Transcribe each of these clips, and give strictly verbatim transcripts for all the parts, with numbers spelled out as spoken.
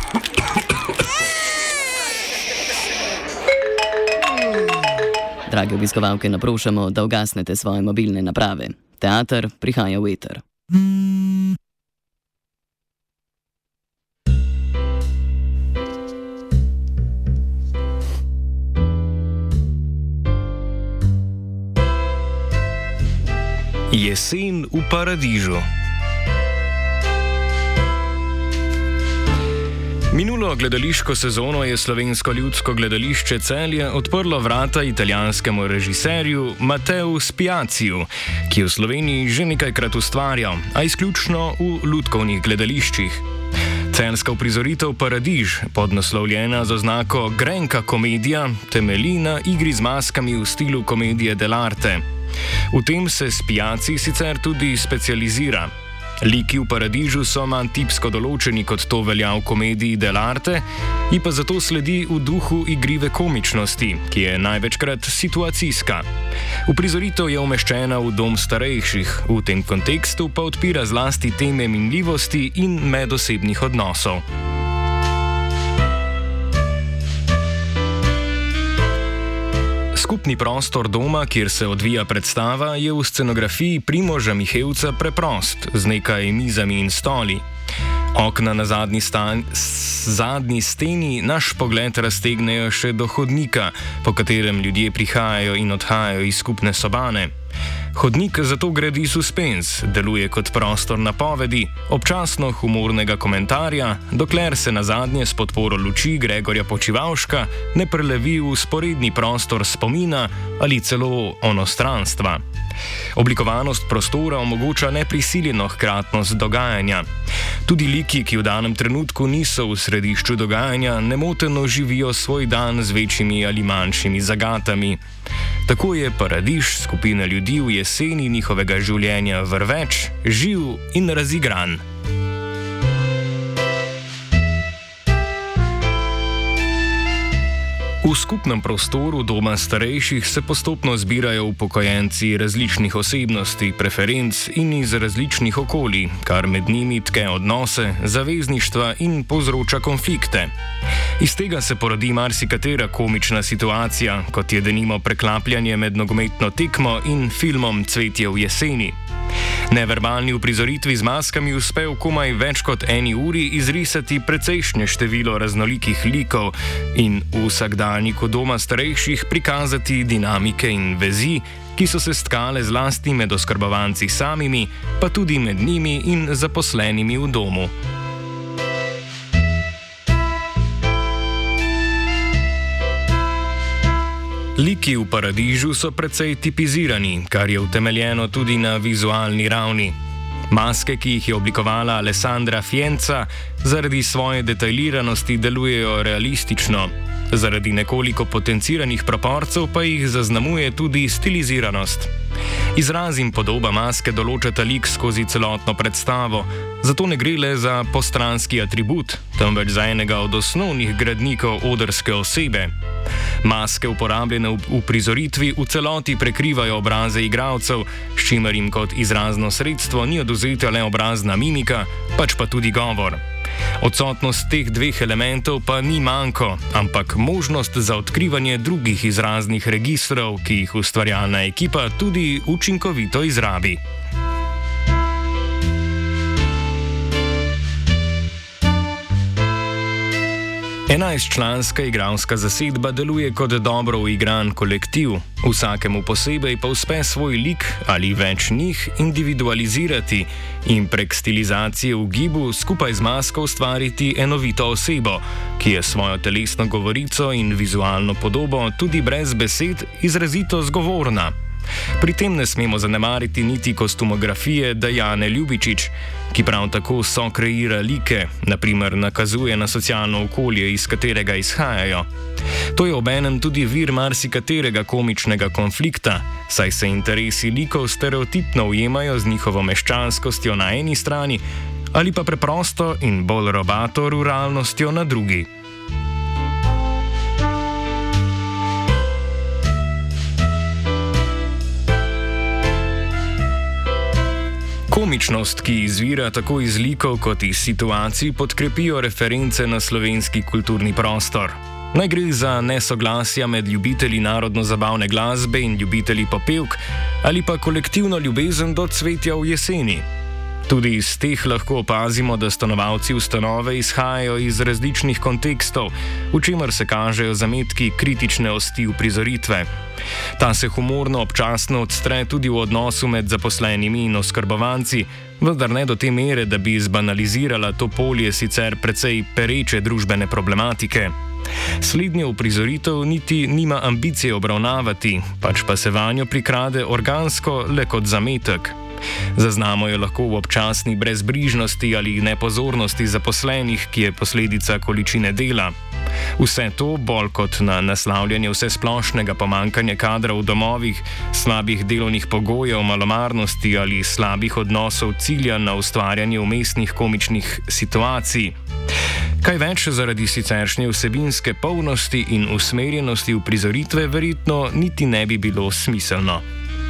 Drage obiskovalke, naprošamo, da ugasnete svoje mobilne naprave. Teater prihaja v eter. Jesen v Paradižu. Minulo gledališko sezono je Slovensko ljudsko gledališče Celje odprlo vrata italijanskemu režiserju Matteu Spiaziju, ki je v Sloveniji že nekajkrat ustvarjal, a izključno v lutkovnih gledališčih. Celjska uprizoritev Paradiž, podnaslovljena z oznako Grenka komedija, temelji na igri z maskami v stilu komedije dell'arte. V tem se Spiazi sicer tudi specializira. Liki v Paradižu so manj tipsko določeni, kot to velja v komediji dell'arte, ji pa zato sledi v duhu igrive komičnosti, ki je največkrat situacijska. Uprizoritev je umeščena v dom starejših, v tem kontekstu pa odpira zlasti teme minljivosti in medosebnih odnosov. Skupni prostor doma, kjer se odvija predstava, je v scenografiji Primoža Mihevca preprost, z nekaj mizami in stoli. Okna na zadnji, stan, zadnji steni naš pogled raztegnejo še do hodnika, po katerem ljudje prihajajo in odhajajo iz skupne sobane. Hodnik zato gradi suspens, deluje kot prostor napovedi, občasno humornega komentarja, dokler se nazadnje s podporo luči Gregorja Počivavška ne prelevi v sporedni prostor spomina ali celo onostranstva. Oblikovanost prostora omogoča neprisiljeno hkratnost dogajanja. Tudi liki, ki v danem trenutku niso v središču dogajanja, nemoteno živijo svoj dan z večjimi ali manjšimi zagatami. Tako je Paradiž skupina ljudi v jeseni njihovega življenja vrveč, živ in razigran. V skupnem prostoru doma starejših se postopno zbirajo upokojenci različnih osebnosti, preferenc in iz različnih okolij, kar med njimi tke odnose, zavezništva in povzroča konflikte. Iz tega se porodi marsikatera komična situacija, kot je denimo preklapljanje med nogometno tekmo in filmom Cvetje v jeseni. Neverbalni uprizoritvi z maskami uspe v komaj več kot eni uri izrisati precejšnje število raznolikih likov in v vsakdanjiku doma starejših prikazati dinamike in vezi, ki so se stkale zlasti med oskrbovanci samimi, pa tudi med njimi in zaposlenimi v domu. Liki v Paradižu so precej tipizirani, kar je utemeljeno tudi na vizualni ravni. Maske, ki jih je oblikovala Alessandra Fienza, zaradi svoje detajliranosti delujejo realistično. Zaradi nekoliko potenciranih proporcev pa jih zaznamuje tudi stiliziranost. Izraz in podoba maske določata lik skozi celotno predstavo, zato ne gre le za postranski atribut, temveč za enega od osnovnih gradnikov odrske osebe. Maske, uporabljene v uprizoritvi, v celoti prekrivajo obraze igralcev, s čimer jim kot izrazno sredstvo ni odvzeta le obrazna mimika, pač pa tudi govor. Odsotnost teh dveh elementov pa ni manko, ampak možnost za odkrivanje drugih izraznih registrov, ki jih ustvarjalna ekipa tudi učinkovito izrabi. Enajstčlanska igralska zasedba deluje kot dobro uigran kolektiv, vsakemu posebej pa uspe svoj lik ali več njih individualizirati in prek stilizacije v gibu skupaj z masko ustvariti enovito osebo, ki je svojo telesno govorico in vizualno podobo tudi brez besed izrazito zgovorna. Pri tem ne smemo zanemariti niti kostumografije Dajane Ljubičić, ki prav tako sokreira like, naprimer nakazuje na socialno okolje, iz katerega izhajajo. To je obenem tudi vir marsikaterega komičnega konflikta, saj se interesi likov stereotipno ujemajo z njihovo meščanskostjo na eni strani ali pa preprosto in bolj robato ruralnostjo na drugi. Komičnost, ki izvira tako iz likov kot iz situacij, podkrepijo reference na slovenski kulturni prostor. Naj gre za nesoglasja med ljubitelji narodno-zabavne glasbe in ljubitelji popevk ali pa kolektivno ljubezen do cvetja v jeseni. Tudi iz teh lahko opazimo, da stanovalci ustanove izhajajo iz različnih kontekstov, v čemer se kažejo zametki kritične osti uprizoritve. Ta se humorno občasno odstre tudi v odnosu med zaposlenimi in oskrbovanci, vendar ne do te mere, da bi zbanalizirala to polje sicer precej pereče družbene problematike. Slednjo uprizoritev niti nima ambicije obravnavati, pač pa se vanjo prikrade organsko le kot zametek. Zaznamo jo lahko v občasni brezbrižnosti ali nepozornosti zaposlenih, ki je posledica količine dela. Vse to, bolj kot na naslavljanje vsesplošnega pomankanja kadra v domovih, slabih delovnih pogojev, malomarnosti ali slabih odnosov, cilja na ustvarjanje umestnih komičnih situacij. Kaj več zaradi siceršnje vsebinske polnosti in usmerjenosti uprizoritve verjetno niti ne bi bilo smiselno.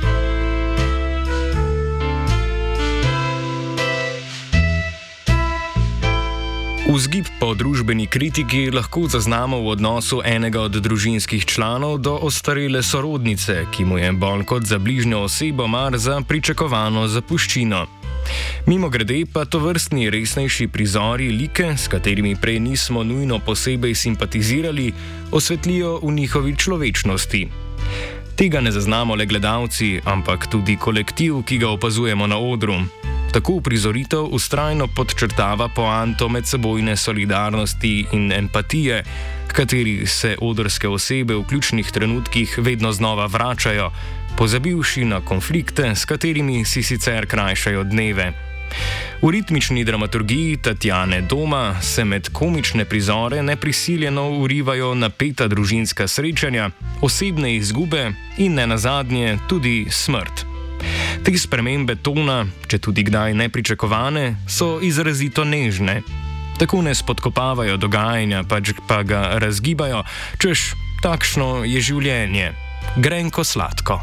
Vzgib po družbeni kritiki lahko zaznamo v odnosu enega od družinskih članov do ostarele sorodnice, ki mu je bolj kot za bližnjo osebo mar za pričakovano zapuščino. Mimogrede pa tovrstni resnejši prizori like, s katerimi prej nismo nujno posebej simpatizirali, osvetlijo v njihovi človečnosti. Tega ne zaznamo le gledalci, ampak tudi kolektiv, ki ga opazujemo na odru. Tako uprizoritev vztrajno podčrtava poanto medsebojne solidarnosti in empatije, k kateri se odrske osebe v ključnih trenutkih vedno znova vračajo, pozabivši na konflikte, s katerimi si sicer krajšajo dneve. V ritmični dramaturgiji Tatjane Doma se med komične prizore neprisiljeno urivajo napeta družinska srečanja, osebne izgube in nenazadnje tudi smrt. Te spremembe tona, če tudi kdaj nepričakovane, so izrazito nežne. Tako ne spodkopavajo dogajanja, pač pa ga razgibajo, češ takšno je življenje, grenko sladko.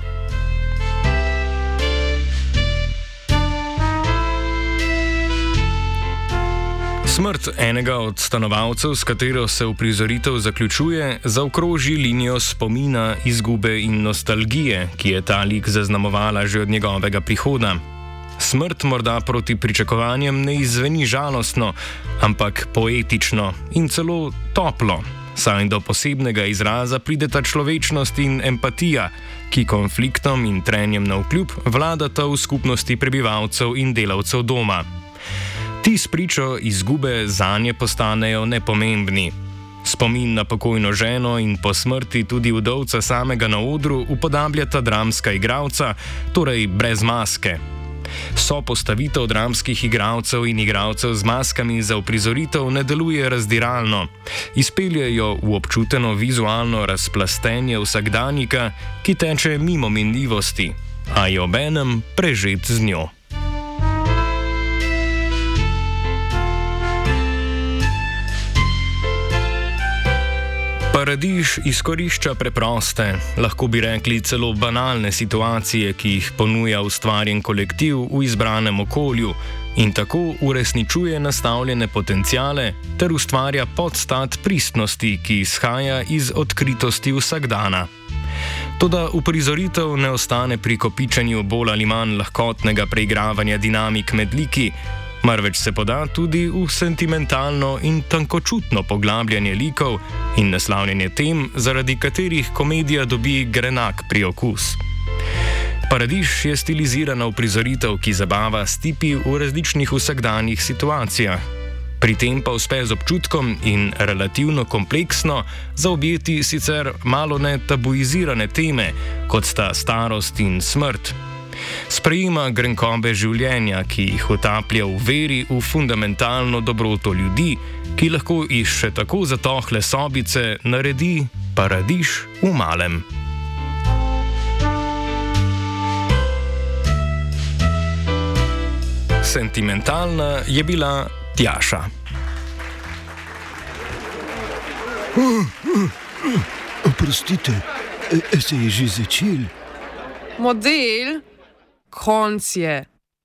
Smrt enega od stanovalcev, s katero se uprizoritev zaključuje, zaokroži linijo spomina, izgube in nostalgije, ki je ta lik zaznamovala že od njegovega prihoda. Smrt morda proti pričakovanjem ne izzveni žalostno, ampak poetično in celo toplo, saj do posebnega izraza prideta človečnost in empatija, ki konfliktom in trenjem navkljub vladata v skupnosti prebivalcev in delavcev doma. Ti spričo izgube zanje postanejo nepomembni. Spomin na pokojno ženo in po smrti tudi vdovca samega na odru upodabljata dramska igralca, torej brez maske. Sopostavitev dramskih igralcev in igralcev z maskami za uprizoritev ne deluje razdiralno. Izpeljejo v občuteno vizualno razplastenje vsakdanjika, ki teče mimo minljivosti, a je obenem prežet z njo. Paradiž izkorišča preproste, lahko bi rekli celo banalne situacije, ki jih ponuja ustvarjen kolektiv v izbranem okolju in tako uresničuje nastavljene potenciale ter ustvarja podstat pristnosti, ki izhaja iz odkritosti vsakdana. Toda uprizoritev ne ostane pri kopičenju bolj ali manj lahkotnega preigravanja dinamik med liki, marveč se poda tudi v sentimentalno in tankočutno poglabljanje likov in naslavljanje tem, zaradi katerih komedija dobi grenak priokus. Paradiž je stilizirana uprizoritev, ki zabava s tipi v različnih vsakdanjih situacijah. Pri tem pa uspe z občutkom in relativno kompleksno zaobjeti sicer malo ne tabuizirane teme, kot sta starost in smrt. Sprejema grenkobe življenja, ki jih utaplja v veri v fundamentalno dobroto ljudi, ki lahko iz še tako zatohle sobice naredi paradiž v malem. Sentimentalna je bila Tjaša. Oprostite, se je že začel? Model? Konc je.